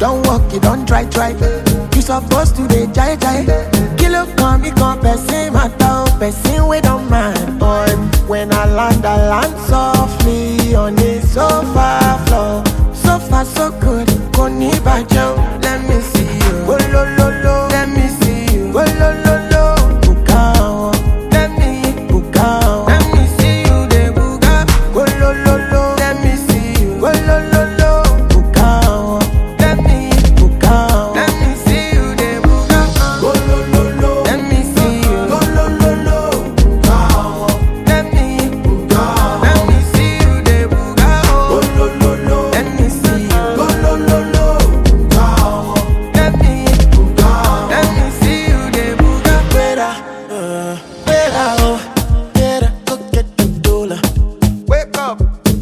don't walk, you don't try. You supposed to dey jai. Kilo come, me come, person matter, person we don't mind. Boy, when I land softly on the sofa floor. So far so good, koni bajo. Let me see you, oh lo lo lo. Let me see you, oh lo lo lo. Bukao, let me see you, de buga. Oh lo lo lo. Let me see you, oh lo lo lo. Bukao, let me see you, de buga. Oh lo lo lo. Let me see you, oh lo lo lo. Bukao, let me see you, de buga. Oh lo lo lo. Let me see you, oh lo lo lo. Bukao, let me see you, de buga. Better, go get the dollar. Wake up.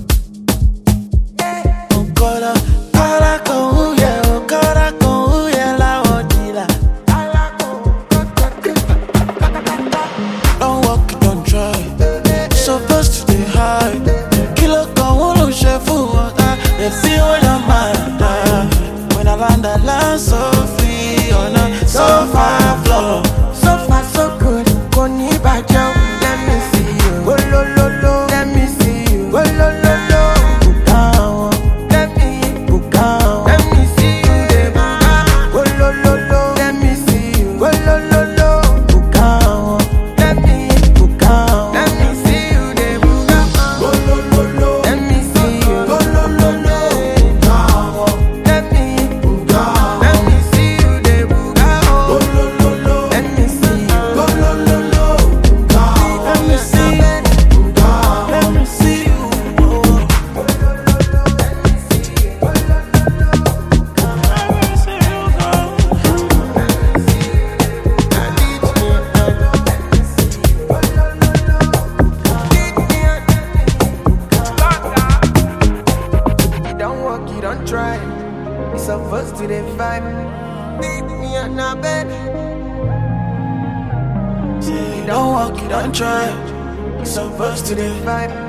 Don't walk, don't try. Supposed to stay high. Kilo con uno chef water. They feel when I'm mad. When I land so free on a sofa floor. So far so good, koni bajo. Let me see you, oh lo lo lo. Let me see you, oh lo lo lo. Bukao, let me see you, de buga. Oh lo lo lo. Let me see you, oh lo lo lo. Bukao, let me see you, de buga. Oh lo lo lo. Let me see you, oh lo lo lo. Bukao, let me see you, de buga. Oh lo lo lo. Let me see you, oh lo lo lo. Bukao, let me see you, You don't walk, you don't try. You supposed to the vibe. Leave me on a bed. You don't walk, you don't try. You supposed to the vibe.